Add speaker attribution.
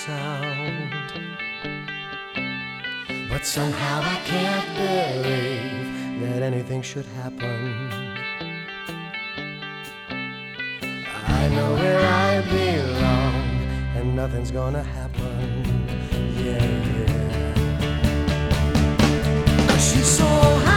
Speaker 1: sound. But somehow I can't believe that anything should happen. I know where I belong, and nothing's gonna happen. Yeah, yeah. She's so high.